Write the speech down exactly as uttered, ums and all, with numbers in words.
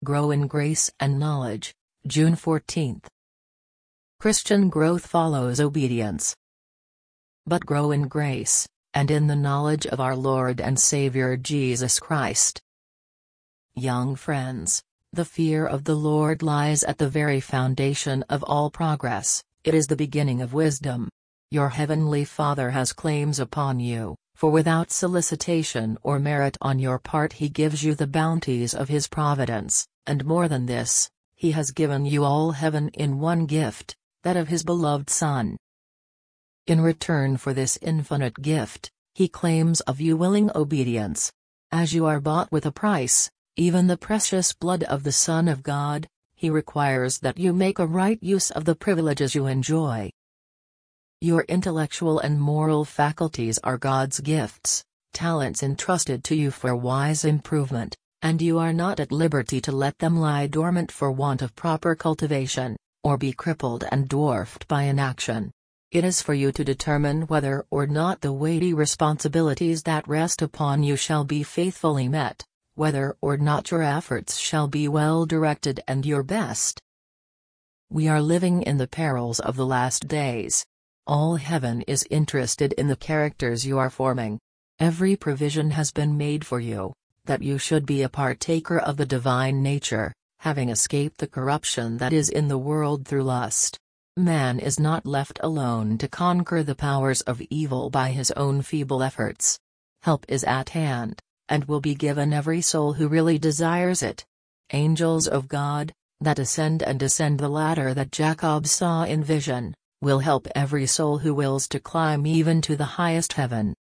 Grow in Grace and Knowledge, June fourteenth. Christian growth follows obedience. But grow in grace, and in the knowledge of our Lord and Savior Jesus Christ. Young friends, the fear of the Lord lies at the very foundation of all progress. It is the beginning of wisdom. Your heavenly Father has claims upon you, for without solicitation or merit on your part He gives you the bounties of His providence, and more than this, He has given you all heaven in one gift, that of His beloved Son. In return for this infinite gift, He claims of you willing obedience. As you are bought with a price, even the precious blood of the Son of God, He requires that you make a right use of the privileges you enjoy. Your intellectual and moral faculties are God's gifts, talents entrusted to you for wise improvement, and you are not at liberty to let them lie dormant for want of proper cultivation, or be crippled and dwarfed by inaction. It is for you to determine whether or not the weighty responsibilities that rest upon you shall be faithfully met, whether or not your efforts shall be well directed and your best. We are living in the perils of the last days. All heaven is interested in the characters you are forming. Every provision has been made for you, that you should be a partaker of the divine nature, having escaped the corruption that is in the world through lust. Man is not left alone to conquer the powers of evil by his own feeble efforts. Help is at hand, and will be given every soul who really desires it. Angels of God, that ascend and descend the ladder that Jacob saw in vision, will help every soul who wills to climb even to the highest heaven.